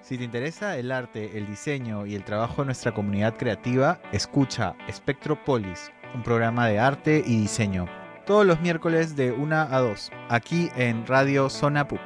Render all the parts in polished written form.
Si te interesa el arte, el diseño y el trabajo de nuestra comunidad creativa, escucha Spectropolis, un programa de arte y diseño. Todos los miércoles de 1 a 2, aquí en Radio Zona PUC.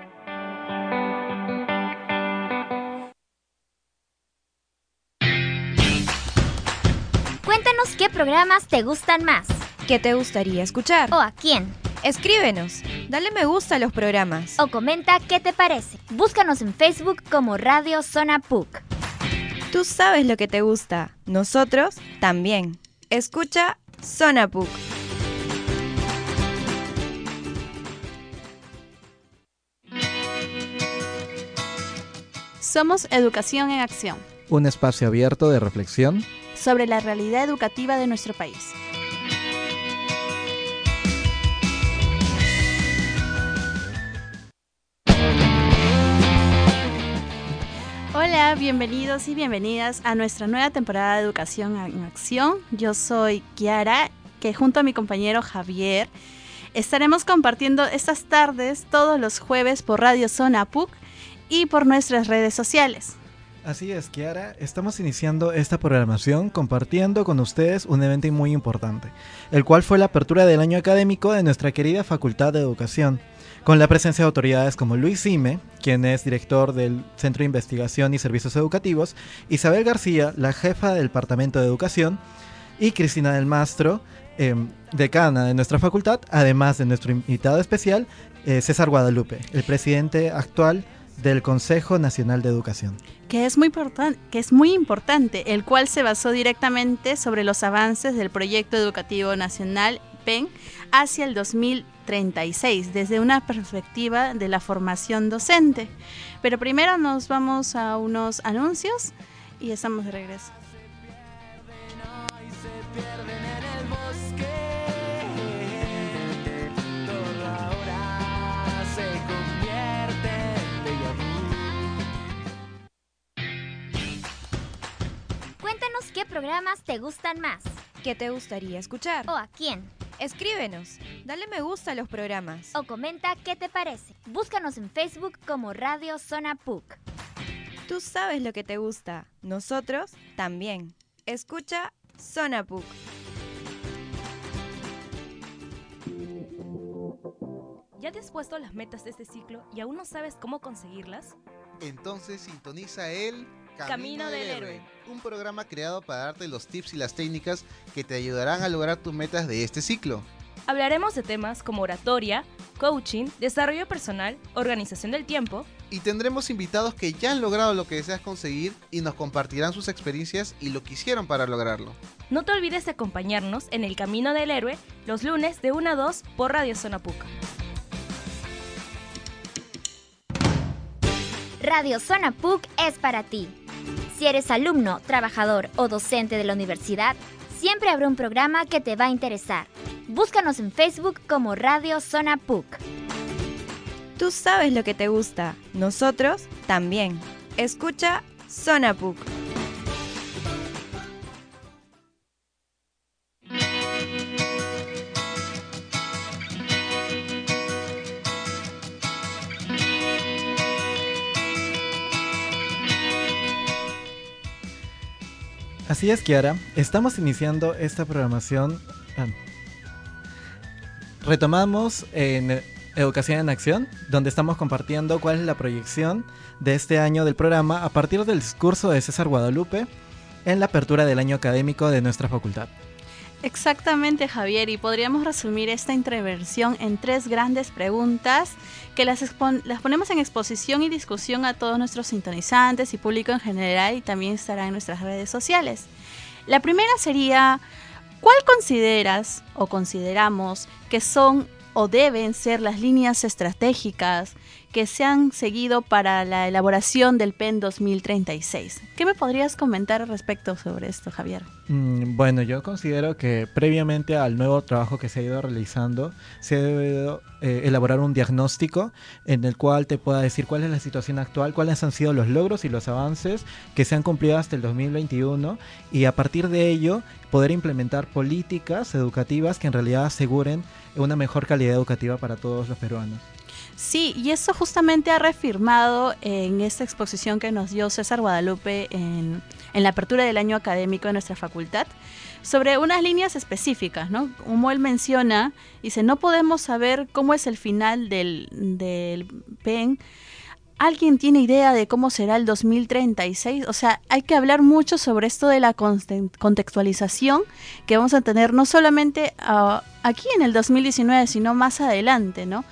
Cuéntanos qué programas te gustan más. ¿Qué te gustaría escuchar? ¿O a quién? Escríbenos, dale me gusta a los programas. O comenta qué te parece. Búscanos en Facebook como Radio Zona PUC. Tú sabes lo que te gusta, nosotros también. Escucha Zona PUC. Somos Educación en Acción. Un espacio abierto de reflexión sobre la realidad educativa de nuestro país. Hola, bienvenidos y bienvenidas a nuestra nueva temporada de Educación en Acción. Yo soy Kiara, que junto a mi compañero Javier estaremos compartiendo estas tardes todos los jueves por Radio Zona PUC y por nuestras redes sociales. Así es, Kiara, estamos iniciando esta programación compartiendo con ustedes un evento muy importante, el cual fue la apertura del año académico de nuestra querida Facultad de Educación, con la presencia de autoridades como Luis Sime, quien es director del Centro de Investigación y Servicios Educativos, Isabel García, la jefa del Departamento de Educación, y Cristina del Mastro, decana de nuestra facultad, además de nuestro invitado especial, César Guadalupe, el presidente actual del Consejo Nacional de Educación. Que es muy importante, el cual se basó directamente sobre los avances del Proyecto Educativo Nacional PEN hacia el 2036, desde una perspectiva de la formación docente. Pero primero nos vamos a unos anuncios y estamos de regreso. Cuéntanos qué programas te gustan más. ¿Qué te gustaría escuchar? ¿O a quién? Escríbenos, dale me gusta a los programas. O comenta qué te parece. Búscanos en Facebook como Radio Zona PUC. Tú sabes lo que te gusta, nosotros también. Escucha Zona PUC. ¿Ya te has puesto las metas de este ciclo y aún no sabes cómo conseguirlas? Entonces sintoniza el Camino del Héroe, un programa creado para darte los tips y las técnicas que te ayudarán a lograr tus metas de este ciclo. Hablaremos de temas como oratoria, coaching, desarrollo personal, organización del tiempo. Y tendremos invitados que ya han logrado lo que deseas conseguir y nos compartirán sus experiencias y lo que hicieron para lograrlo. No te olvides de acompañarnos en el Camino del Héroe los lunes de 1 a 2 por Radio Zona PUC. Radio Zona PUC es para ti. Si eres alumno, trabajador o docente de la universidad, siempre habrá un programa que te va a interesar. Búscanos en Facebook como Radio Zona PUC. Tú sabes lo que te gusta, nosotros también. Escucha Zona PUC. Así es, Kiara, estamos iniciando esta programación. Retomamos en Educación en Acción, donde estamos compartiendo cuál es la proyección de este año del programa a partir del discurso de César Guadalupe en la apertura del año académico de nuestra facultad. Exactamente, Javier, y podríamos resumir esta intervención en 3 grandes preguntas que las ponemos en exposición y discusión a todos nuestros sintonizantes y público en general, y también estará en nuestras redes sociales. La primera sería: ¿cuál consideras o consideramos que son o deben ser las líneas estratégicas que se han seguido para la elaboración del PEN 2036? ¿Qué me podrías comentar respecto sobre esto, Javier? Bueno, yo considero que previamente al nuevo trabajo que se ha ido realizando, se ha debido elaborar un diagnóstico en el cual te pueda decir cuál es la situación actual, cuáles han sido los logros y los avances que se han cumplido hasta el 2021, y a partir de ello poder implementar políticas educativas que en realidad aseguren una mejor calidad educativa para todos los peruanos. Sí, y eso justamente ha reafirmado en esta exposición que nos dio César Guadalupe en la apertura del año académico de nuestra facultad, sobre unas líneas específicas, ¿no? Como él menciona, dice, no podemos saber cómo es el final del PEN. ¿Alguien tiene idea de cómo será el 2036? O sea, hay que hablar mucho sobre esto de la contextualización que vamos a tener no solamente aquí en el 2019, sino más adelante, ¿no?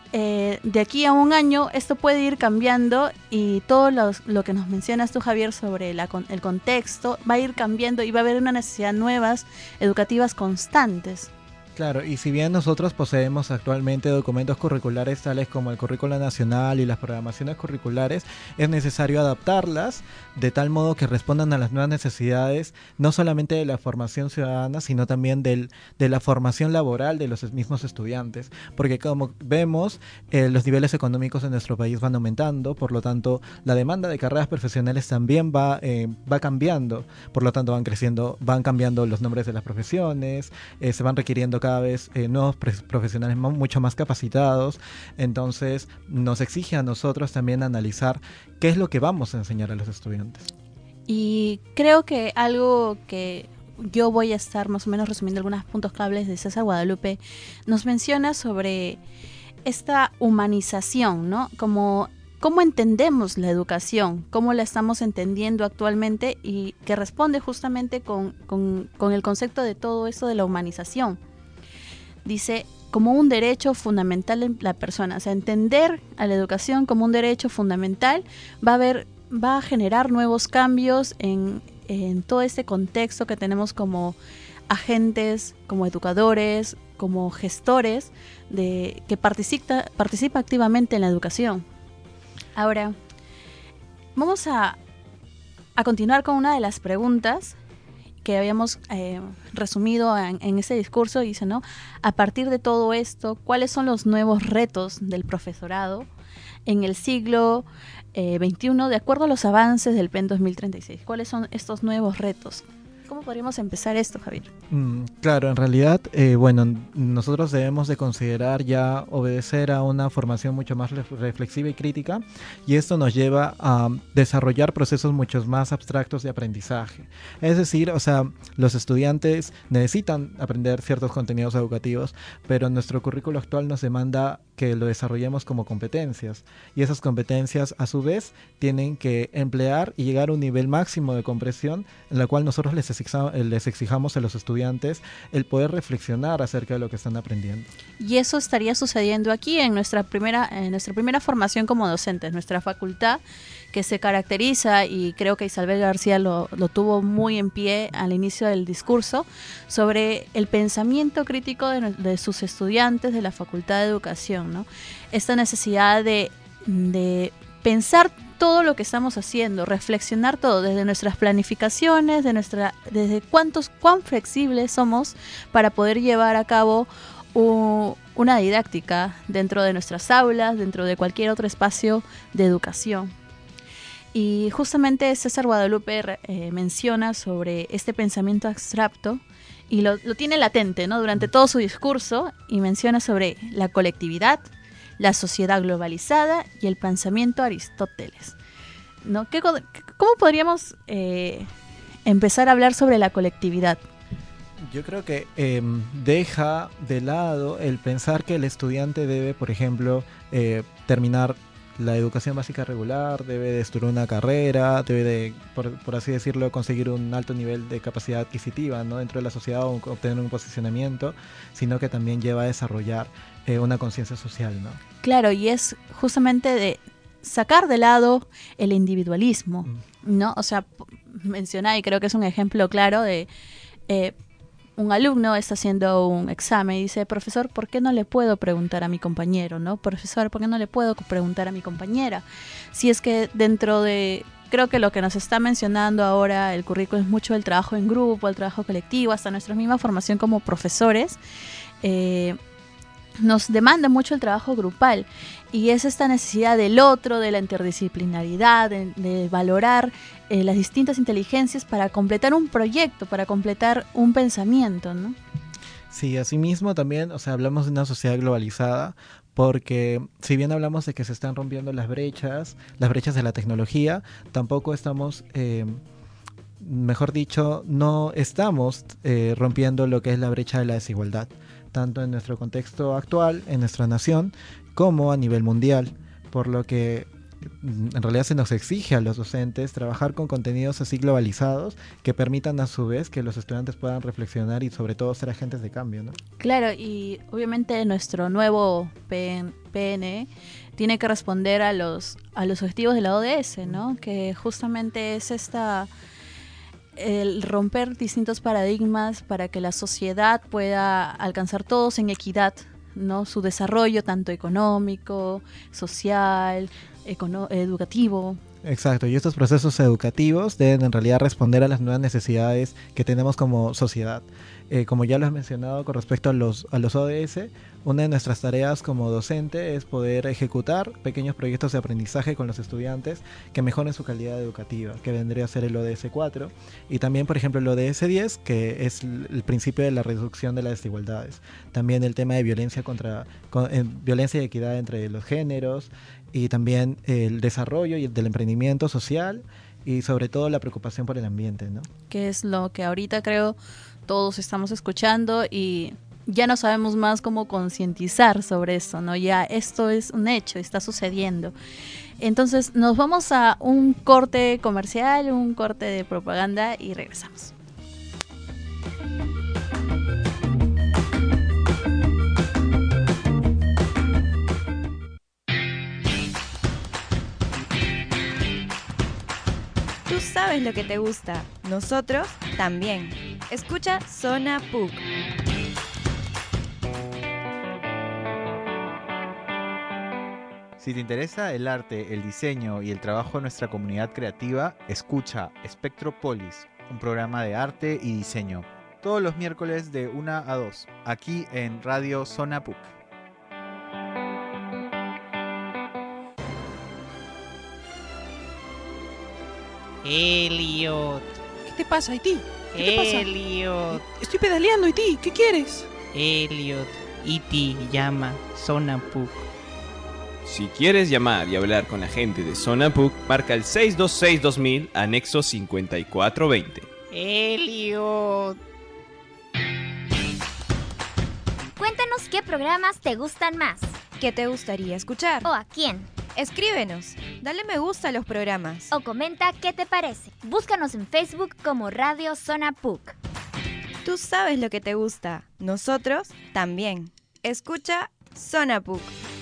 De aquí a un año esto puede ir cambiando y todo lo que nos mencionas tú, Javier, sobre el contexto va a ir cambiando y va a haber una necesidad de nuevas educativas constantes. Claro, y si bien nosotros poseemos actualmente documentos curriculares tales como el currículo nacional y las programaciones curriculares, es necesario adaptarlas de tal modo que respondan a las nuevas necesidades, no solamente de la formación ciudadana, sino también de la formación laboral de los mismos estudiantes, porque como vemos, los niveles económicos en nuestro país van aumentando, por lo tanto, la demanda de carreras profesionales también va cambiando, por lo tanto van cambiando los nombres de las profesiones, se van requiriendo cada vez nuevos profesionales mucho más capacitados, entonces nos exige a nosotros también analizar qué es lo que vamos a enseñar a los estudiantes. Y creo que algo que yo voy a estar más o menos resumiendo algunos puntos claves de César Guadalupe, nos menciona sobre esta humanización, ¿no? Cómo entendemos la educación, cómo la estamos entendiendo actualmente y que responde justamente con el concepto de todo eso de la humanización. Dice, como un derecho fundamental en la persona, o sea, entender a la educación como un derecho fundamental va a generar nuevos cambios en todo este contexto que tenemos como agentes, como educadores, como gestores que participa activamente en la educación. Ahora, vamos a continuar con una de las preguntas que habíamos resumido en ese discurso. Dice, ¿no? A partir de todo esto, ¿cuáles son los nuevos retos del profesorado en el siglo XXI de acuerdo a los avances del PEN 2036? ¿Cuáles son estos nuevos retos? ¿Cómo podríamos empezar esto, Javier? Claro, en realidad, nosotros debemos de considerar ya obedecer a una formación mucho más reflexiva y crítica, y esto nos lleva a desarrollar procesos mucho más abstractos de aprendizaje. Es decir, o sea, los estudiantes necesitan aprender ciertos contenidos educativos, pero nuestro currículo actual nos demanda que lo desarrollemos como competencias, y esas competencias a su vez tienen que emplear y llegar a un nivel máximo de comprensión en la cual nosotros les exijamos a los estudiantes el poder reflexionar acerca de lo que están aprendiendo. Y eso estaría sucediendo aquí en nuestra primera formación como docentes, nuestra facultad, que se caracteriza, y creo que Isabel García lo tuvo muy en pie al inicio del discurso, sobre el pensamiento crítico de sus estudiantes de la Facultad de Educación, ¿no? Esta necesidad de pensar todo lo que estamos haciendo, reflexionar todo, desde nuestras planificaciones, desde cuán flexibles somos para poder llevar a cabo una didáctica dentro de nuestras aulas, dentro de cualquier otro espacio de educación. Y justamente César Guadalupe menciona sobre este pensamiento abstracto y lo tiene latente, ¿no? Durante todo su discurso, y menciona sobre la colectividad, la sociedad globalizada y el pensamiento Aristóteles, ¿no? ¿Cómo podríamos empezar a hablar sobre la colectividad? Yo creo que deja de lado el pensar que el estudiante debe, por ejemplo, terminar la educación básica regular, debe de estudiar una carrera, debe de, por así decirlo, conseguir un alto nivel de capacidad adquisitiva, ¿no?, dentro de la sociedad, o obtener un posicionamiento, sino que también lleva a desarrollar una conciencia social, ¿no? Claro, y es justamente de sacar de lado el individualismo, ¿no? O sea, mencionar, y creo que es un ejemplo claro de un alumno está haciendo un examen y dice, profesor, ¿por qué no le puedo preguntar a mi compañero, no? Profesor, ¿por qué no le puedo preguntar a mi compañera? Si es que dentro de, creo que lo que nos está mencionando ahora el currículo es mucho el trabajo en grupo, el trabajo colectivo, hasta nuestra misma formación como profesores, nos demanda mucho el trabajo grupal, y es esta necesidad del otro, de la interdisciplinaridad, de valorar las distintas inteligencias para completar un proyecto, para completar un pensamiento, ¿no? Sí, asimismo también, o sea, hablamos de una sociedad globalizada, porque si bien hablamos de que se están rompiendo las brechas de la tecnología, tampoco estamos, mejor dicho, no estamos rompiendo lo que es la brecha de la desigualdad, tanto en nuestro contexto actual, en nuestra nación, como a nivel mundial, por lo que en realidad se nos exige a los docentes trabajar con contenidos así globalizados que permitan a su vez que los estudiantes puedan reflexionar y sobre todo ser agentes de cambio, ¿no? Claro, y obviamente nuestro nuevo PN tiene que responder a los objetivos de la ODS, ¿no? Que justamente es el romper distintos paradigmas para que la sociedad pueda alcanzar todos en equidad, ¿no? Su desarrollo tanto económico, social, educativo. Exacto, y estos procesos educativos deben en realidad responder a las nuevas necesidades que tenemos como sociedad. Como ya lo has mencionado con respecto a los ODS, una de nuestras tareas como docente es poder ejecutar pequeños proyectos de aprendizaje con los estudiantes que mejoren su calidad educativa, que vendría a ser el ODS 4, y también, por ejemplo, el ODS 10, que es el principio de la reducción de las desigualdades. También el tema de violencia violencia y equidad entre los géneros, y también el desarrollo y del emprendimiento social, y sobre todo la preocupación por el ambiente, ¿no? Que es lo que ahorita creo todos estamos escuchando y ya no sabemos más cómo concientizar sobre eso, ¿no? Ya esto es un hecho, está sucediendo. Entonces nos vamos a un corte comercial, un corte de propaganda y regresamos. Tú sabes lo que te gusta, nosotros también. Escucha Zona PUC. Si te interesa el arte, el diseño y el trabajo de nuestra comunidad creativa, escucha Spectropolis, un programa de arte y diseño, todos los miércoles de 1 a 2, aquí en Radio Zona PUC. Elliot. ¿Qué te pasa, Iti? ¿Qué te pasa? Elliot. Estoy pedaleando, Iti. ¿Qué quieres? Elliot. Iti llama Zona PUC. Si quieres llamar y hablar con la gente de Zona PUC, marca el 626-2000, anexo 5420. Elliot. Cuéntanos qué programas te gustan más. ¿Qué te gustaría escuchar? ¿O a quién? Escríbenos, dale me gusta a los programas. O comenta qué te parece. Búscanos en Facebook como Radio Zona PUC. Tú sabes lo que te gusta, nosotros también. Escucha Zona PUC.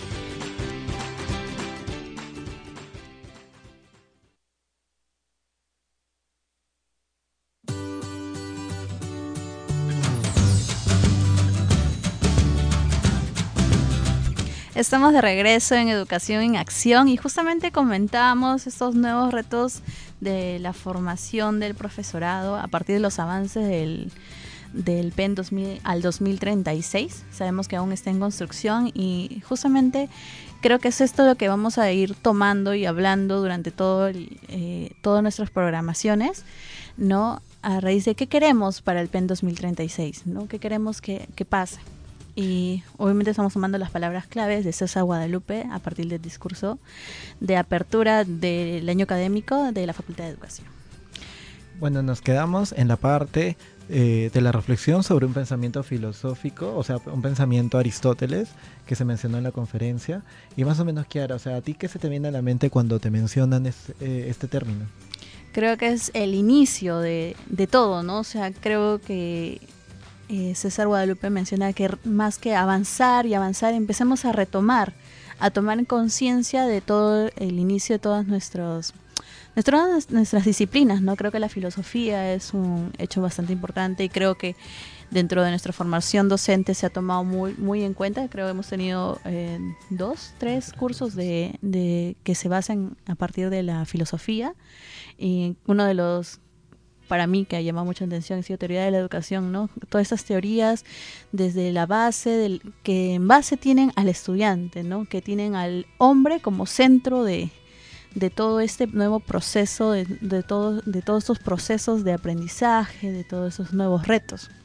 Estamos de regreso en Educación en Acción y justamente comentábamos estos nuevos retos de la formación del profesorado a partir de los avances del PEN 2000 al 2036. Sabemos que aún está en construcción y justamente creo que es esto lo que vamos a ir tomando y hablando durante todas nuestras programaciones, ¿no? A raíz de qué queremos para el PEN 2036, ¿no? ¿Qué queremos que pase? Y obviamente estamos tomando las palabras claves de César Guadalupe a partir del discurso de apertura del año académico de la Facultad de Educación. Bueno, nos quedamos en la parte de la reflexión sobre un pensamiento filosófico, o sea, un pensamiento Aristóteles que se mencionó en la conferencia. Y más o menos, Kiara, o sea, ¿a ti qué se te viene a la mente cuando te mencionan este término? Creo que es el inicio de todo, ¿no? O sea, creo que César Guadalupe menciona que más que avanzar y avanzar, empecemos a retomar, a tomar conciencia de todo el inicio de todas nuestras disciplinas, ¿no? Creo que la filosofía es un hecho bastante importante y creo que dentro de nuestra formación docente se ha tomado muy, muy en cuenta. Creo que hemos tenido 3 cursos de que se basan a partir de la filosofía y uno de los para mí que ha llamado mucha atención ha sido teoría de la educación, ¿no? Todas estas teorías desde la base, que en base tienen al estudiante, ¿no? Que tienen al hombre como centro de todo este nuevo proceso, de todos estos procesos de aprendizaje, de todos esos nuevos retos.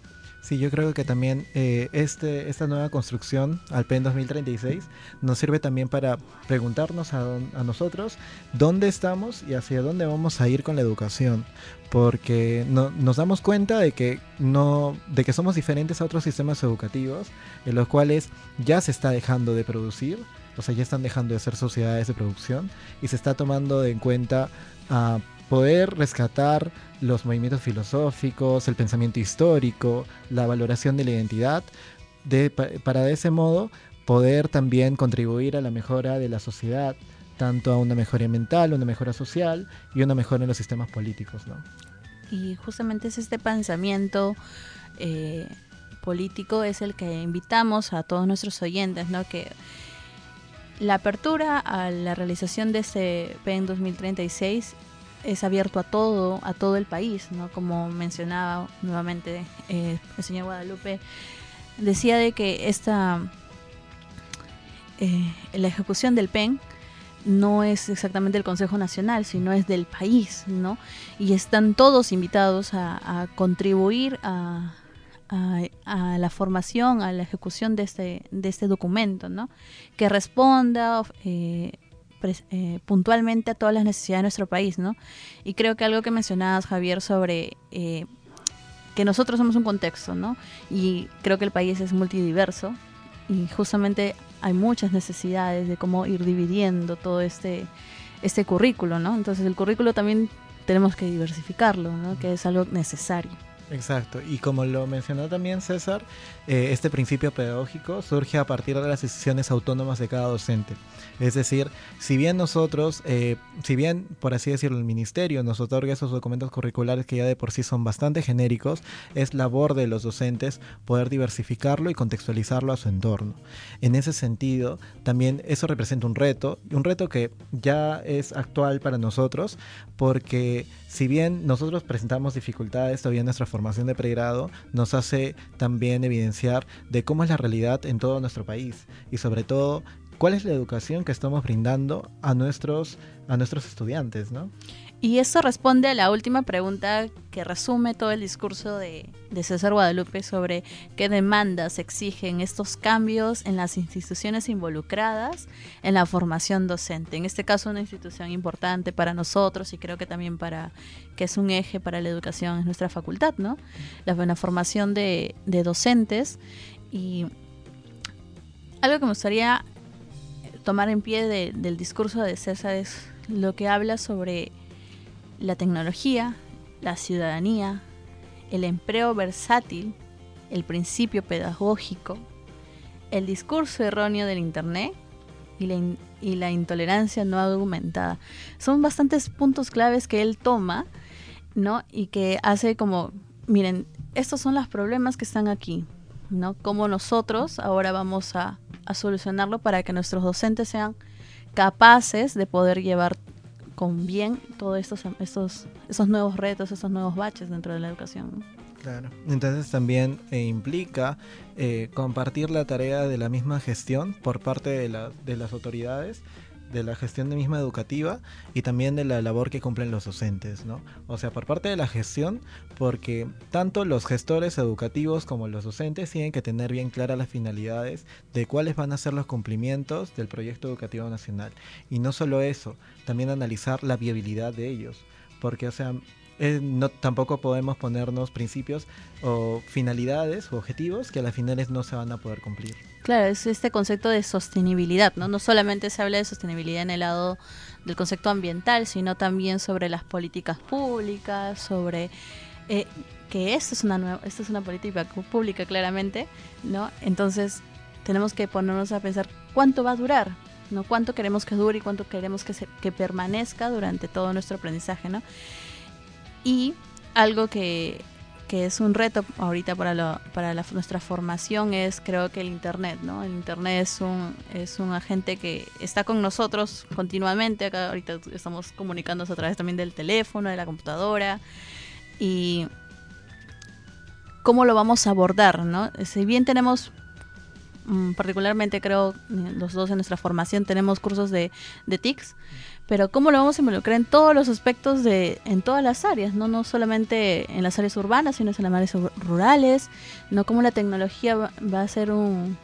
Sí, yo creo que también esta nueva construcción al PEN 2036 nos sirve también para preguntarnos a nosotros dónde estamos y hacia dónde vamos a ir con la educación, porque nos damos cuenta de que somos diferentes a otros sistemas educativos en los cuales ya se está dejando de producir, o sea, ya están dejando de ser sociedades de producción y se está tomando en cuenta a poder rescatar los movimientos filosóficos, el pensamiento histórico, la valoración de la identidad, para de ese modo poder también contribuir a la mejora de la sociedad, tanto a una mejora mental, una mejora social y una mejora en los sistemas políticos, ¿no? Y justamente es este pensamiento político es el que invitamos a todos nuestros oyentes, ¿no? Que la apertura a la realización de este PEN 2036 es abierto a todo el país, ¿no? Como mencionaba nuevamente el señor Guadalupe, decía de que la ejecución del PEN no es exactamente del Consejo Nacional, sino es del país, ¿no? Y están todos invitados a contribuir a la formación, a la ejecución de este documento, ¿no? Que responda puntualmente a todas las necesidades de nuestro país, ¿no? Y creo que algo que mencionabas, Javier, sobre que nosotros somos un contexto, ¿no? Y creo que el país es multidiverso y justamente hay muchas necesidades de cómo ir dividiendo todo este currículo, ¿no? Entonces el currículo también tenemos que diversificarlo, ¿no? Que es algo necesario. Exacto, y como lo mencionó también César, este principio pedagógico surge a partir de las decisiones autónomas de cada docente. Es decir, si bien nosotros, por así decirlo, el ministerio nos otorga esos documentos curriculares que ya de por sí son bastante genéricos, es labor de los docentes poder diversificarlo y contextualizarlo a su entorno. En ese sentido, también eso representa un reto que ya es actual para nosotros, porque si bien nosotros presentamos dificultades todavía en nuestra formación de pregrado, nos hace también evidenciar de cómo es la realidad en todo nuestro país y sobre todo cuál es la educación que estamos brindando a nuestros estudiantes, ¿no? Y eso responde a la última pregunta que resume todo el discurso de César Guadalupe sobre qué demandas exigen estos cambios en las instituciones involucradas en la formación docente. En este caso, una institución importante para nosotros y creo que también que es un eje para la educación, es nuestra facultad, ¿no? La formación de docentes. Y algo que me gustaría tomar en pie del discurso de César es lo que habla sobre la tecnología, la ciudadanía, el empleo versátil, el principio pedagógico, el discurso erróneo del Internet y la intolerancia no argumentada. Son bastantes puntos claves que él toma, ¿no? Y que hace como, miren, estos son los problemas que están aquí, ¿no? Cómo nosotros ahora vamos a solucionarlo para que nuestros docentes sean capaces de poder llevar con bien todos estos nuevos retos, estos nuevos baches dentro de la educación, ¿no? Claro. Entonces también implica compartir la tarea de la misma gestión por parte de las autoridades, de la gestión de misma educativa y también de la labor que cumplen los docentes, ¿no? O sea, por parte de la gestión, porque tanto los gestores educativos como los docentes tienen que tener bien claras las finalidades de cuáles van a ser los cumplimientos del proyecto educativo nacional. Y no solo eso, también analizar la viabilidad de ellos, porque, o sea, tampoco podemos ponernos principios o finalidades o objetivos que a las finales no se van a poder cumplir. Claro, es este concepto de sostenibilidad, ¿no? No solamente se habla de sostenibilidad en el lado del concepto ambiental, sino también sobre las políticas públicas, sobre que esta es una política pública claramente, ¿no? Entonces tenemos que ponernos a pensar cuánto va a durar, ¿no? Cuánto queremos que dure y cuánto queremos que permanezca durante todo nuestro aprendizaje, ¿no? Y algo que es un reto ahorita para nuestra formación es, creo que el Internet, ¿no? El Internet es un agente que está con nosotros continuamente. Acá ahorita estamos comunicándonos a través también del teléfono, de la computadora. Y cómo lo vamos a abordar, ¿no? Si bien tenemos, particularmente creo, los dos en nuestra formación tenemos cursos de TICS, pero cómo lo vamos a involucrar en todos los aspectos en todas las áreas, no solamente en las áreas urbanas, sino en las áreas rurales, no cómo la tecnología va a ser un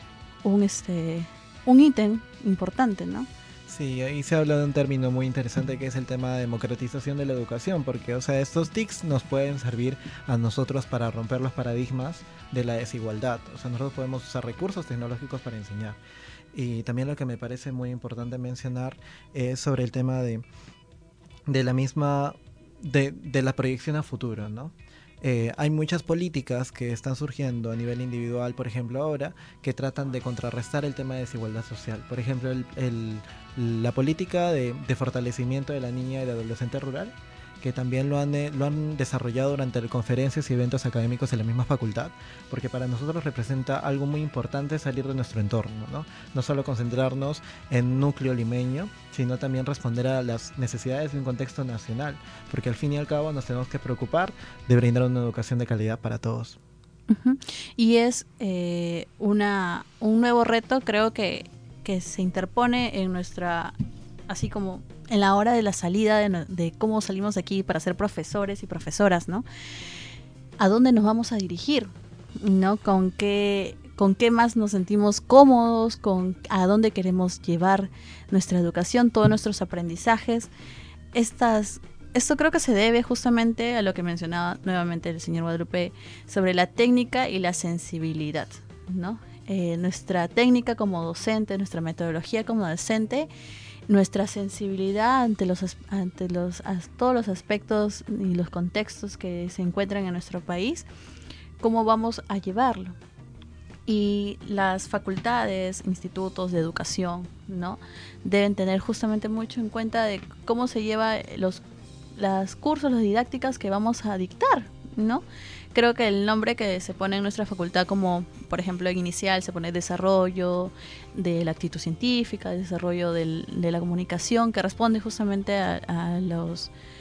ítem importante, ¿no? Sí, ahí se habla de un término muy interesante que es el tema de democratización de la educación, porque, o sea, estos TICs nos pueden servir a nosotros para romper los paradigmas de la desigualdad. O sea, nosotros podemos usar recursos tecnológicos para enseñar. Y también lo que me parece muy importante mencionar es sobre el tema de la misma, de la proyección a futuro, ¿no? Hay muchas políticas que están surgiendo a nivel individual, por ejemplo ahora, que tratan de contrarrestar el tema de desigualdad social. Por ejemplo, la política de fortalecimiento de la niña y del adolescente rural, que también lo han desarrollado durante conferencias y eventos académicos en la misma facultad, porque para nosotros representa algo muy importante salir de nuestro entorno, ¿no? No solo concentrarnos en un núcleo limeño, sino también responder a las necesidades de un contexto nacional, porque al fin y al cabo nos tenemos que preocupar de brindar una educación de calidad para todos. Uh-huh. Y es un nuevo reto, creo que se interpone en nuestra, así como en la hora de la salida, de cómo salimos de aquí para ser profesores y profesoras, ¿no? ¿A dónde nos vamos a dirigir? ¿No? ¿Con qué más nos sentimos cómodos? ¿A dónde queremos llevar nuestra educación, todos nuestros aprendizajes? Esto creo que se debe justamente a lo que mencionaba nuevamente el señor Guadalupe sobre la técnica y la sensibilidad, ¿no? Nuestra técnica como docente, nuestra metodología como docente, nuestra sensibilidad ante todos los aspectos y los contextos que se encuentran en nuestro país, cómo vamos a llevarlo. Y las facultades, institutos de educación, ¿no? Deben tener justamente mucho en cuenta de cómo se lleva los cursos, las didácticas que vamos a dictar, ¿no? Creo que el nombre que se pone en nuestra facultad, como por ejemplo en inicial se pone desarrollo de la actitud científica, desarrollo de la comunicación, que responde justamente al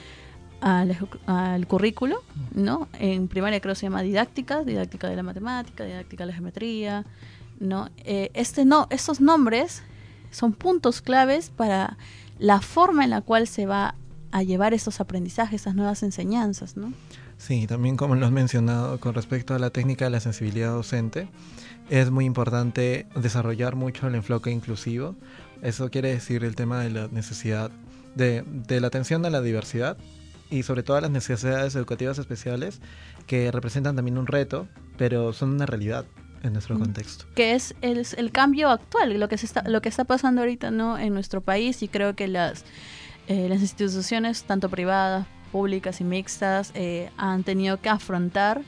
currículo, ¿no? En primaria creo que se llama didáctica de la matemática, didáctica de la geometría, ¿no? Estos nombres son puntos claves para la forma en la cual se va a llevar estos aprendizajes, estas nuevas enseñanzas, ¿no? Sí, también como lo has mencionado con respecto a la técnica de la sensibilidad docente, es muy importante desarrollar mucho el enfoque inclusivo. Eso quiere decir el tema de la necesidad de la atención a la diversidad y sobre todo a las necesidades educativas especiales, que representan también un reto, pero son una realidad en nuestro contexto. Que es el cambio actual, lo que está pasando ahorita, ¿no? En nuestro país, y creo que las instituciones, tanto privadas, públicas y mixtas, han tenido que afrontar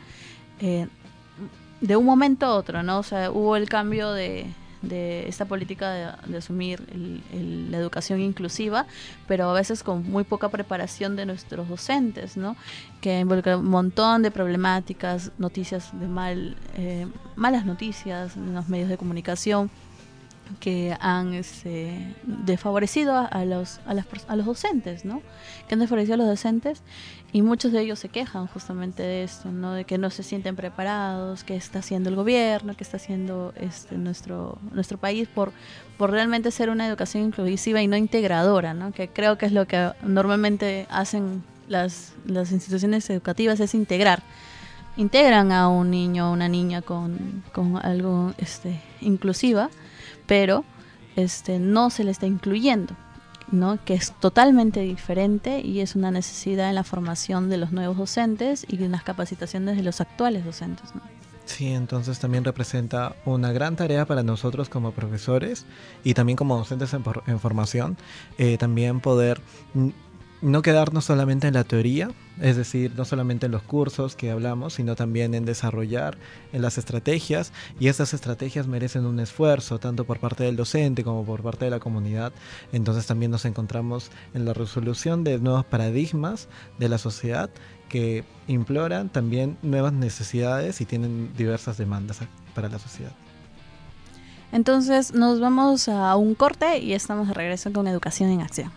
de un momento a otro, ¿no? O sea, hubo el cambio de esta política de asumir la educación inclusiva, pero a veces con muy poca preparación de nuestros docentes, ¿no? Que involucra un montón de problemáticas, noticias malas noticias en los medios de comunicación, que han desfavorecido a los docentes, ¿no? Que han desfavorecido a los docentes, y muchos de ellos se quejan justamente de esto, ¿no? De que no se sienten preparados, que está haciendo el gobierno, que está haciendo nuestro país por realmente ser una educación inclusiva y no integradora, ¿no? Que creo que es lo que normalmente hacen las instituciones educativas, es integran a un niño o una niña con algo inclusiva, pero no se le está incluyendo, ¿no? Que es totalmente diferente, y es una necesidad en la formación de los nuevos docentes y en las capacitaciones de los actuales docentes, ¿no? Sí, entonces también representa una gran tarea para nosotros como profesores y también como docentes en formación, también poder no quedarnos solamente en la teoría, es decir, no solamente en los cursos que hablamos, sino también en desarrollar en las estrategias, y estas estrategias merecen un esfuerzo tanto por parte del docente como por parte de la comunidad. Entonces también nos encontramos en la resolución de nuevos paradigmas de la sociedad que imploran también nuevas necesidades y tienen diversas demandas para la sociedad. Entonces nos vamos a un corte y estamos de regreso con Educación en Acción.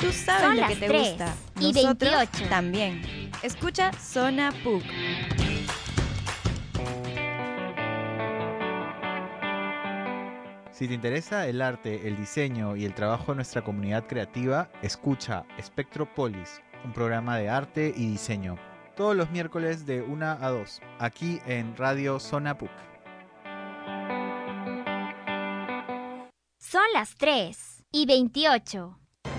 Tú sabes Son lo las que te 3 gusta. y Nosotros 28. también. Escucha Zona PUC. Si te interesa el arte, el diseño y el trabajo de nuestra comunidad creativa, escucha Espectro Polis, un programa de arte y diseño. Todos los miércoles de 1 a 2, aquí en Radio Zona PUC. Son las 3 y 28.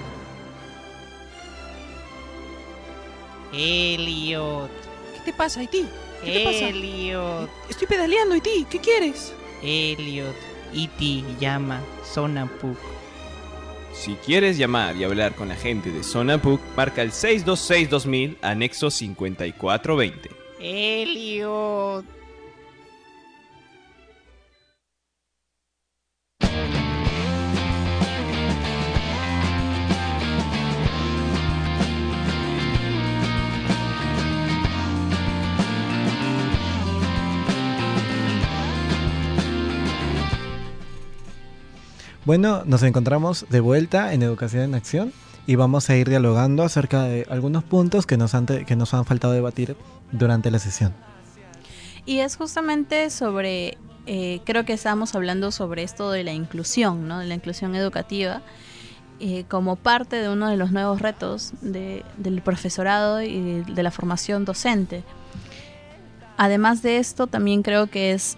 Elliot, ¿Qué te pasa, Haití? ¿Qué te pasa? Elliot, Estoy pedaleando, Haití. ¿Qué quieres? Elliot, Iti llama Zona PUC. Si quieres llamar y hablar con la gente de Zona PUC, marca el 626-2000, anexo 5420. Elliot. Bueno, nos encontramos de vuelta en Educación en Acción y vamos a ir dialogando acerca de algunos puntos que nos han faltado debatir durante la sesión. Y es justamente sobre, creo que estábamos hablando sobre esto de la inclusión, ¿no? De la inclusión educativa, como parte de uno de los nuevos retos del profesorado y de la formación docente. Además de esto, también creo que es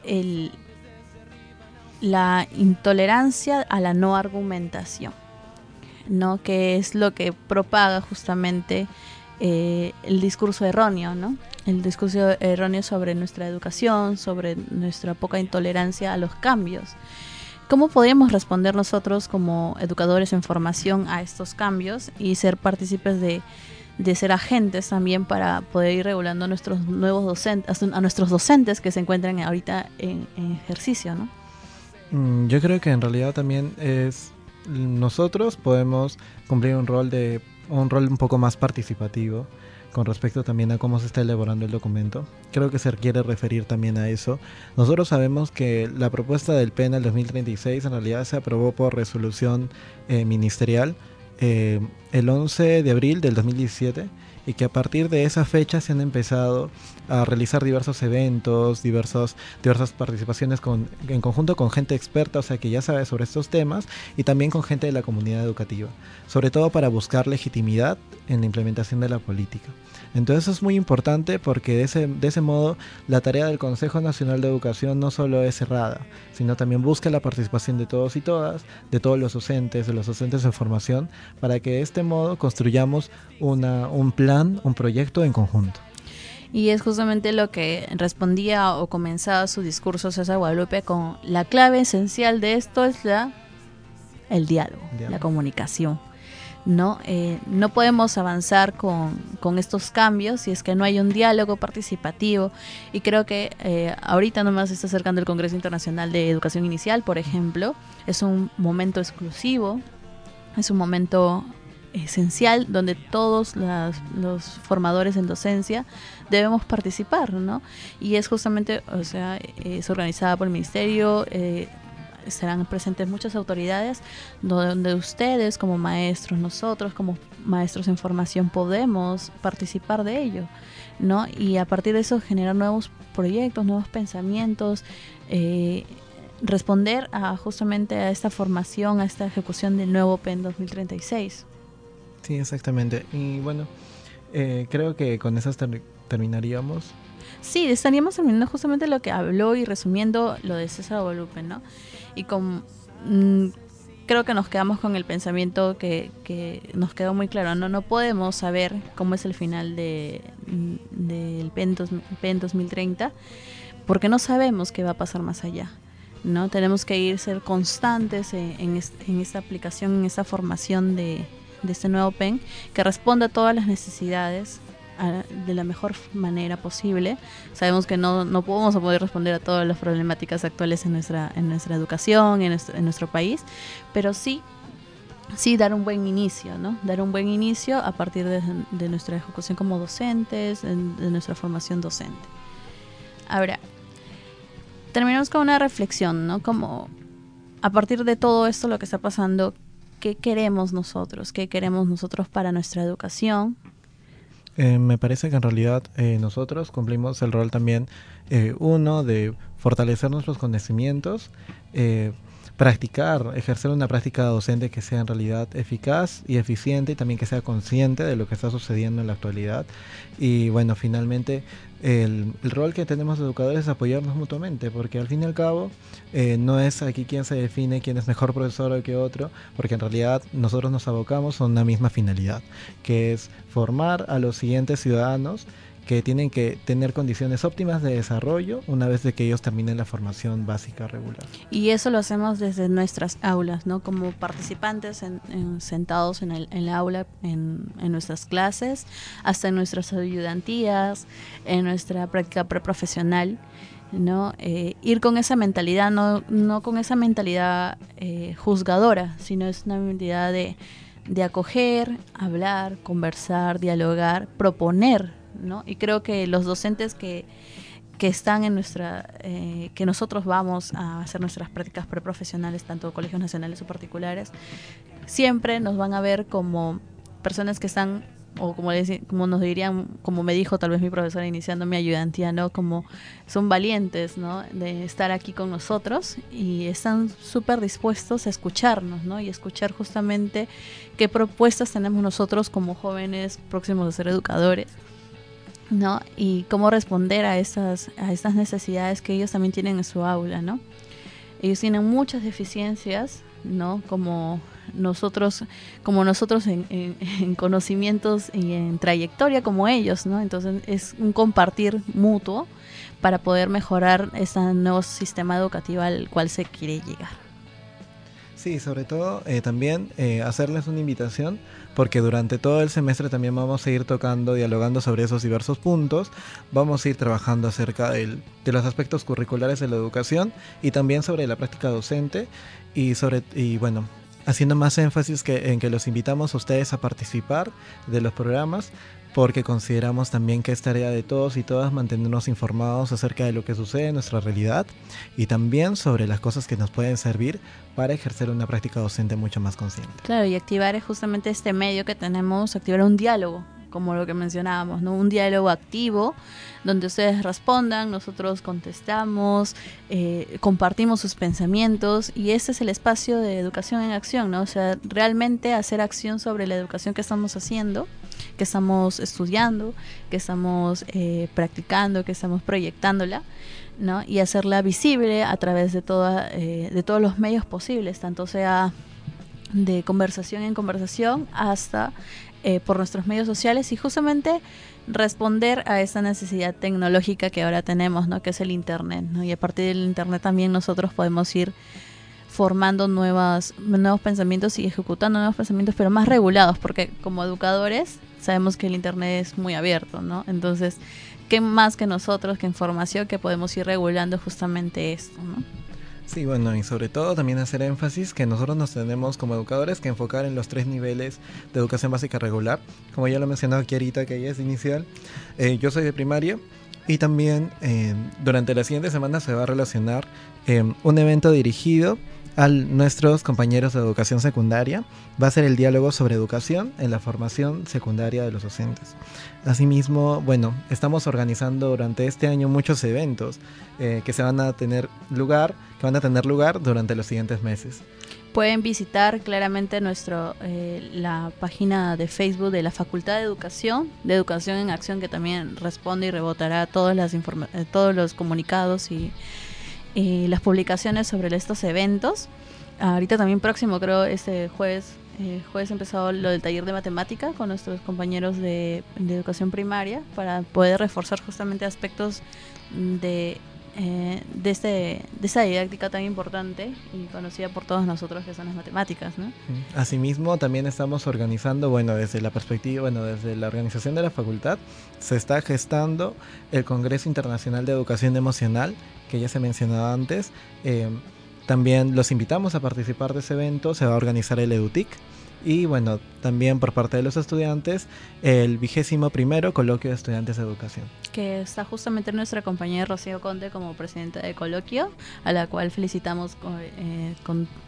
la intolerancia a la no argumentación, ¿no? Que es lo que propaga justamente el discurso erróneo, ¿no? El discurso erróneo sobre nuestra educación, sobre nuestra poca intolerancia a los cambios. ¿Cómo podemos responder nosotros como educadores en formación a estos cambios y ser partícipes de ser agentes también para poder ir regulando a nuestros nuevos docentes, a nuestros docentes que se encuentran ahorita en ejercicio, ¿no? Yo creo que en realidad también nosotros podemos cumplir un rol un poco más participativo con respecto también a cómo se está elaborando el documento. Creo que se quiere referir también a eso. Nosotros sabemos que la propuesta del PEN al 2036 en realidad se aprobó por resolución ministerial el 11 de abril del 2017 y que a partir de esa fecha se han empezado a realizar diversos eventos, diversas participaciones en conjunto con gente experta, o sea que ya sabe sobre estos temas, y también con gente de la comunidad educativa, sobre todo para buscar legitimidad en la implementación de la política. Entonces es muy importante porque de ese modo la tarea del Consejo Nacional de Educación no solo es cerrada, sino también busca la participación de todos y todas, de todos los docentes, de los docentes en formación, para que de este modo construyamos un plan, un proyecto en conjunto. Y es justamente lo que respondía o comenzaba su discurso César Guadalupe con la clave esencial de esto es el diálogo, la comunicación. No podemos avanzar con estos cambios si es que no hay un diálogo participativo, y creo que ahorita nomás se está acercando el Congreso Internacional de Educación Inicial, por ejemplo. Es un momento exclusivo, es un momento esencial donde todos los formadores en docencia debemos participar, ¿no? Y es justamente, es organizada por el Ministerio, estarán presentes muchas autoridades donde ustedes como maestros, nosotros como maestros en formación podemos participar de ello, ¿no? Y a partir de eso generar nuevos proyectos, nuevos pensamientos, responder justamente a esta formación, a esta ejecución del nuevo PEN 2036. Sí, exactamente. Y bueno, creo que con esas terminaríamos. Sí, estaríamos terminando justamente lo que habló y resumiendo lo de César Guadalupe, ¿no? Y creo que nos quedamos con el pensamiento que nos quedó muy claro, ¿no? No podemos saber cómo es el final del PEN 2030 porque no sabemos qué va a pasar más allá, ¿no? Tenemos que ser constantes en esta aplicación, en esta formación de este nuevo PEN que responda a todas las necesidades de la mejor manera posible. Sabemos que no podemos poder responder a todas las problemáticas actuales en nuestra educación, en nuestro país, pero sí dar un buen inicio, ¿no? Dar un buen inicio a partir de nuestra ejecución como docentes, de nuestra formación docente. Ahora, terminamos con una reflexión, ¿no? Como a partir de todo esto, lo que está pasando, qué queremos nosotros para nuestra educación. Me parece que en realidad nosotros cumplimos el rol también, uno, de fortalecer nuestros conocimientos, ejercer una práctica docente que sea en realidad eficaz y eficiente, y también que sea consciente de lo que está sucediendo en la actualidad. Y bueno, finalmente el rol que tenemos de educadores es apoyarnos mutuamente, porque al fin y al cabo no es aquí quien se define quién es mejor profesor que otro, porque en realidad nosotros nos abocamos a una misma finalidad, que es formar a los siguientes ciudadanos que tienen que tener condiciones óptimas de desarrollo una vez de que ellos terminen la formación básica regular. Y eso lo hacemos desde nuestras aulas, ¿no? Como participantes sentados en el aula, en nuestras clases, hasta en nuestras ayudantías, en nuestra práctica preprofesional, ¿no? Ir con esa mentalidad, no con esa mentalidad juzgadora, sino es una mentalidad de acoger, hablar, conversar, dialogar, proponer, ¿no? Y creo que los docentes que están en que nosotros vamos a hacer nuestras prácticas preprofesionales, tanto colegios nacionales o particulares, siempre nos van a ver como personas que están, o como nos dirían, como me dijo tal vez mi profesora iniciando mi ayudantía, ¿no? Como son valientes, ¿no? De estar aquí con nosotros y están súper dispuestos a escucharnos, ¿no? Y escuchar justamente qué propuestas tenemos nosotros como jóvenes próximos a ser educadores, ¿no? Y cómo responder a estas necesidades que ellos también tienen en su aula, ¿no? Ellos tienen muchas deficiencias, ¿no? Como nosotros en conocimientos y en trayectoria como ellos, ¿no? Entonces es un compartir mutuo para poder mejorar este nuevo sistema educativo al cual se quiere llegar. Sí, sobre todo también hacerles una invitación, porque durante todo el semestre también vamos a ir dialogando sobre esos diversos puntos, vamos a ir trabajando acerca de los aspectos curriculares de la educación y también sobre la práctica docente y bueno, haciendo más énfasis en que los invitamos a ustedes a participar de los programas, porque consideramos también que es tarea de todos y todas mantenernos informados acerca de lo que sucede en nuestra realidad y también sobre las cosas que nos pueden servir para ejercer una práctica docente mucho más consciente. Claro, y activar justamente este medio que tenemos, activar un diálogo, como lo que mencionábamos, ¿no? Un diálogo activo donde ustedes respondan, nosotros contestamos, compartimos sus pensamientos, y ese es el espacio de educación en acción, ¿no? O sea, realmente hacer acción sobre la educación que estamos haciendo, que estamos estudiando, que estamos practicando, que estamos proyectándola, ¿no? Y hacerla visible a través de todos los medios posibles, tanto sea de conversación en conversación hasta por nuestros medios sociales, y justamente responder a esa necesidad tecnológica que ahora tenemos, ¿no? Que es el internet, ¿no? Y a partir del internet también nosotros podemos ir formando nuevos pensamientos y ejecutando nuevos pensamientos, pero más regulados, porque como educadores sabemos que el internet es muy abierto, ¿no? Entonces, ¿qué más que nosotros, que información, que podemos ir regulando justamente esto, ¿no? Sí, bueno, y sobre todo también hacer énfasis que nosotros nos tenemos como educadores que enfocar en los 3 niveles de educación básica regular, como ya lo he mencionado aquí ahorita, que ella es inicial. Yo soy de primaria, y también durante la siguiente semana se va a relacionar un evento dirigido a nuestros compañeros de educación secundaria. Va a ser el diálogo sobre educación en la formación secundaria de los docentes. Asimismo, bueno, estamos organizando durante este año muchos eventos que van a tener lugar durante los siguientes meses. Pueden visitar claramente la página de Facebook de la Facultad de Educación en Acción, que también responde y rebotará todos los comunicados y las publicaciones sobre estos eventos. Ahorita también próximo, creo, este jueves empezado lo del taller de matemática con nuestros compañeros de educación primaria, para poder reforzar justamente aspectos de esta didáctica tan importante y conocida por todos nosotros, que son las matemáticas, ¿no? Asimismo, también estamos organizando, desde la organización de la facultad, se está gestando el Congreso Internacional de Educación Emocional, que ya se mencionaba antes. También los invitamos a participar de ese evento. Se va a organizar el EduTIC. Y bueno, también por parte de los estudiantes, el 21º Coloquio de Estudiantes de Educación, que está justamente nuestra compañera Rocío Conde como presidenta de coloquio, a la cual felicitamos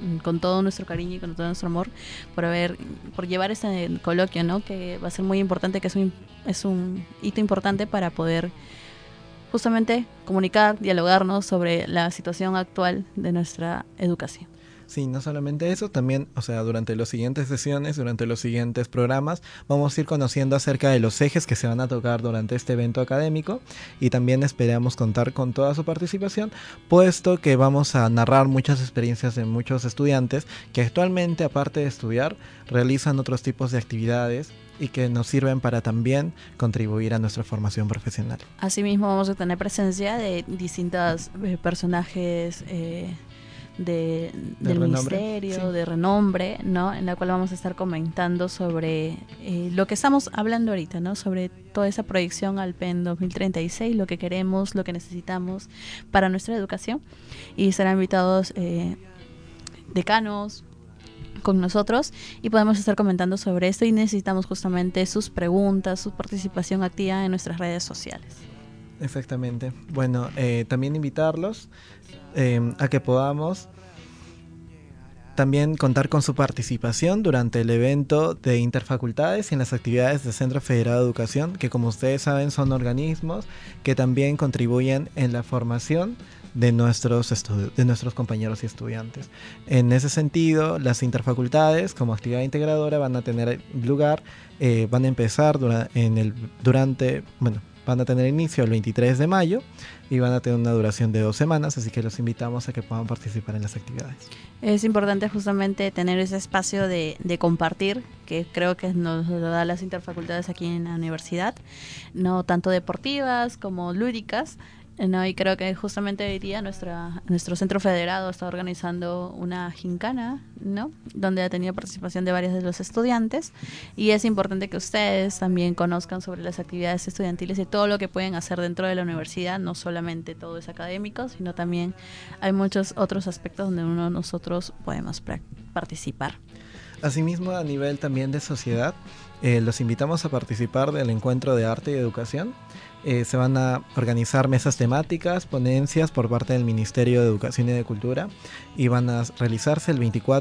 con todo nuestro cariño y con todo nuestro amor por llevar este coloquio, ¿no? Que va a ser muy importante, que es un hito importante para poder justamente comunicar, dialogarnos sobre la situación actual de nuestra educación. Sí, no solamente eso, también, o sea, durante las siguientes sesiones, durante los siguientes programas, vamos a ir conociendo acerca de los ejes que se van a tocar durante este evento académico y también esperamos contar con toda su participación, puesto que vamos a narrar muchas experiencias de muchos estudiantes que actualmente, aparte de estudiar, realizan otros tipos de actividades y que nos sirven para también contribuir a nuestra formación profesional. Asimismo, vamos a tener presencia de distintos personajes del ministerio, sí, de renombre, ¿no? En la cual vamos a estar comentando sobre lo que estamos hablando ahorita, ¿no? Sobre toda esa proyección al PEN 2036, lo que queremos, lo que necesitamos para nuestra educación. Y serán invitados decanos con nosotros y podemos estar comentando sobre esto y necesitamos justamente sus preguntas, su participación activa en nuestras redes sociales. Exactamente. Bueno, también invitarlos a que podamos también contar con su participación durante el evento de interfacultades y en las actividades del Centro Federado de Educación, que como ustedes saben son organismos que también contribuyen en la formación de nuestros compañeros y estudiantes. En ese sentido, las interfacultades como actividad integradora van a tener lugar, van a empezar van a tener inicio el 23 de mayo y van a tener una duración de 2 semanas, así que los invitamos a que puedan participar en las actividades. Es importante justamente tener ese espacio de compartir, que creo que nos lo da las interfacultades aquí en la universidad, no tanto deportivas como lúdicas, ¿no? Y creo que justamente hoy día nuestro centro federado está organizando una gincana, ¿no? Donde ha tenido participación de varios de los estudiantes y es importante que ustedes también conozcan sobre las actividades estudiantiles y todo lo que pueden hacer dentro de la universidad. No solamente todo es académico, sino también hay muchos otros aspectos donde nosotros podemos participar. Asimismo, a nivel también de sociedad, los invitamos a participar del encuentro de arte y educación. Se van a organizar mesas temáticas, ponencias por parte del Ministerio de Educación y de Cultura y van a realizarse el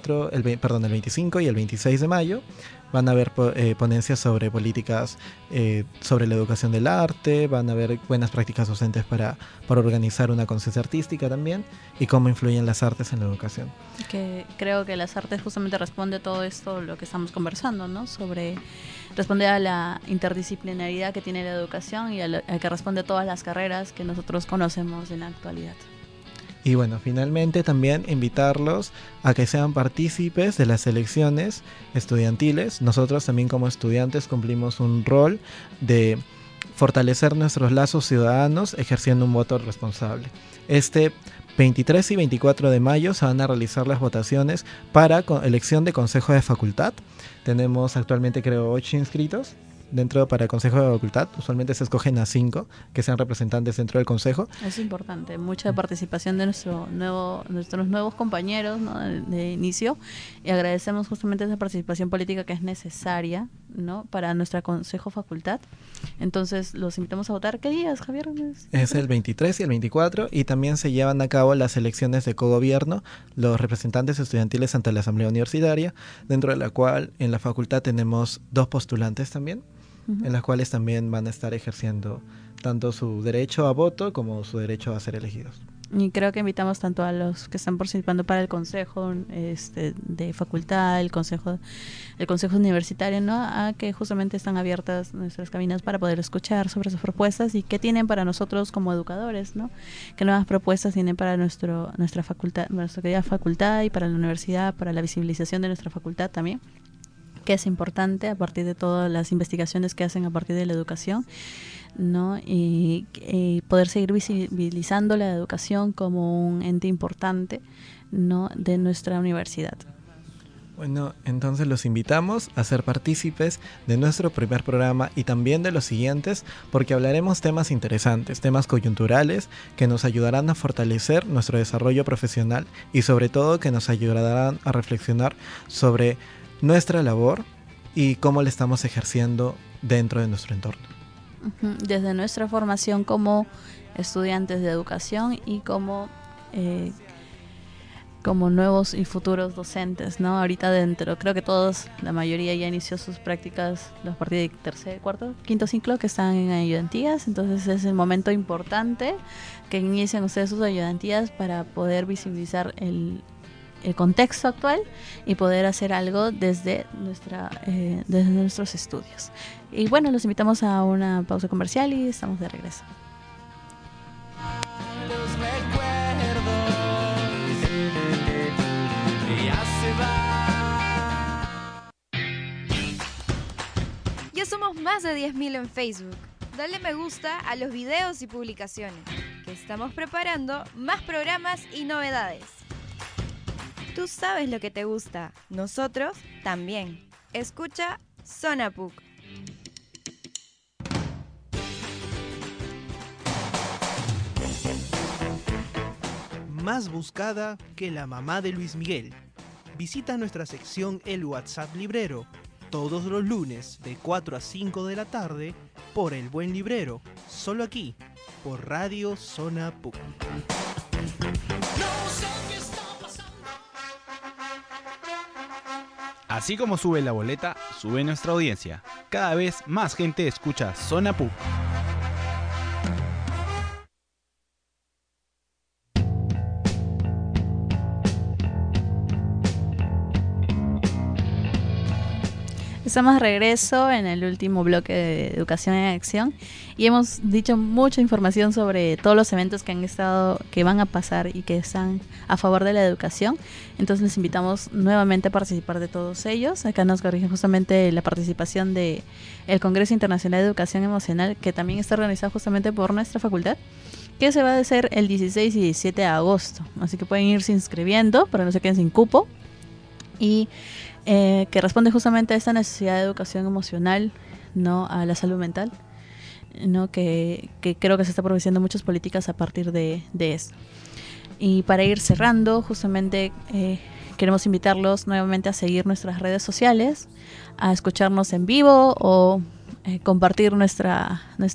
25 y el 26 de mayo. Van a haber ponencias sobre políticas sobre la educación del arte, van a haber buenas prácticas docentes para organizar una conciencia artística también y cómo influyen las artes en la educación. Que creo que las artes justamente responde a todo esto, lo que estamos conversando, ¿no? Responde a la interdisciplinaridad que tiene la educación y a que responde a todas las carreras que nosotros conocemos en la actualidad. Y bueno, finalmente también invitarlos a que sean partícipes de las elecciones estudiantiles. Nosotros también como estudiantes cumplimos un rol de fortalecer nuestros lazos ciudadanos ejerciendo un voto responsable. Este 23 y 24 de mayo se van a realizar las votaciones para elección de Consejo de Facultad. Tenemos actualmente creo 8 inscritos para el Consejo de Facultad. Usualmente se escogen a 5 que sean representantes dentro del Consejo. Es importante, mucha participación de nuestros nuevos compañeros, ¿no? de inicio, y agradecemos justamente esa participación política que es necesaria, ¿no? para nuestro Consejo Facultad. Entonces los invitamos a votar. ¿Qué días, Javier? Es el 23 y el 24 y también se llevan a cabo las elecciones de cogobierno, los representantes estudiantiles ante la Asamblea Universitaria, dentro de la cual en la facultad tenemos 2 postulantes también, en las cuales también van a estar ejerciendo tanto su derecho a voto como su derecho a ser elegidos. Y creo que invitamos tanto a los que están participando para el consejo de facultad, el consejo universitario, ¿no? A que justamente están abiertas nuestras cabinas para poder escuchar sobre sus propuestas y qué tienen para nosotros como educadores, ¿no? Qué nuevas propuestas tienen para nuestra facultad, nuestra querida facultad y para la universidad, para la visibilización de nuestra facultad también, que es importante a partir de todas las investigaciones que hacen a partir de la educación, ¿no? Y poder seguir visibilizando la educación como un ente importante, ¿no? de nuestra universidad. Bueno, entonces los invitamos a ser partícipes de nuestro primer programa y también de los siguientes, porque hablaremos temas interesantes, temas coyunturales que nos ayudarán a fortalecer nuestro desarrollo profesional y sobre todo que nos ayudarán a reflexionar sobre nuestra labor y cómo la estamos ejerciendo dentro de nuestro entorno. Desde nuestra formación como estudiantes de educación y como como nuevos y futuros docentes, ¿no? Ahorita dentro, creo que todos, la mayoría ya inició sus prácticas a partir de tercer, cuarto, quinto ciclo que están en ayudantías, entonces es el momento importante que inicien ustedes sus ayudantías para poder visibilizar el contexto actual y poder hacer algo desde nuestros estudios. Y bueno, los invitamos a una pausa comercial y estamos de regreso. Ya somos más de 10.000 en Facebook. Dale me gusta a los videos y publicaciones, que estamos preparando más programas y novedades. Tú sabes lo que te gusta, nosotros también. Escucha Zona PUC. Más buscada que la mamá de Luis Miguel. Visita nuestra sección El WhatsApp Librero todos los lunes de 4 a 5 de la tarde por El Buen Librero, solo aquí, por Radio Zona PUC. Así como sube la boleta, sube nuestra audiencia. Cada vez más gente escucha Zona PUC. Estamos de regreso en el último bloque de Educación en Acción y hemos dicho mucha información sobre todos los eventos que van a pasar y que están a favor de la educación. Entonces les invitamos nuevamente a participar de todos ellos. Acá nos corrigen justamente la participación de el Congreso Internacional de Educación Emocional, que también está organizado justamente por nuestra facultad, que se va a hacer el 16 y 17 de agosto. Así que pueden irse inscribiendo para que no se queden sin cupo. Y que responde justamente a esta necesidad de educación emocional, ¿no? A la salud mental, ¿no? Que creo que se está produciendo muchas políticas a partir de eso. Y para ir cerrando, justamente queremos invitarlos nuevamente a seguir nuestras redes sociales, a escucharnos en vivo o compartir nuestro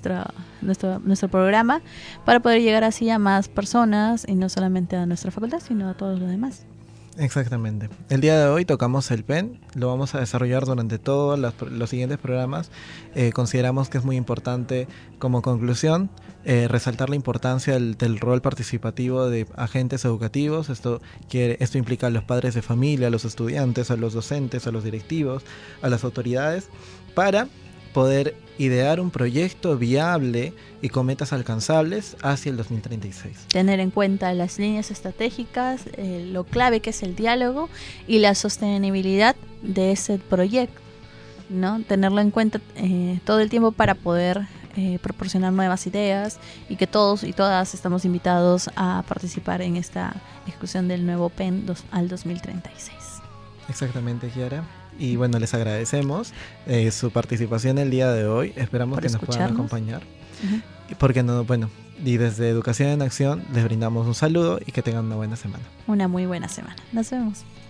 programa para poder llegar así a más personas y no solamente a nuestra facultad, sino a todos los demás. Exactamente. El día de hoy tocamos el PEN, lo vamos a desarrollar durante todos los siguientes programas. Consideramos que es muy importante, como conclusión, resaltar la importancia del rol participativo de agentes educativos. Esto implica a los padres de familia, a los estudiantes, a los docentes, a los directivos, a las autoridades, para poder idear un proyecto viable y con metas alcanzables hacia el 2036. Tener en cuenta las líneas estratégicas, lo clave que es el diálogo y la sostenibilidad de ese proyecto, ¿no? Tenerlo en cuenta todo el tiempo para poder proporcionar nuevas ideas y que todos y todas estamos invitados a participar en esta ejecución del nuevo PEN al 2036. Exactamente, Kiara. Y bueno, les agradecemos su participación el día de hoy. Esperamos que nos puedan acompañar. Porque no, bueno, y desde Educación en Acción les brindamos un saludo y que tengan una buena semana. Una muy buena semana. Nos vemos.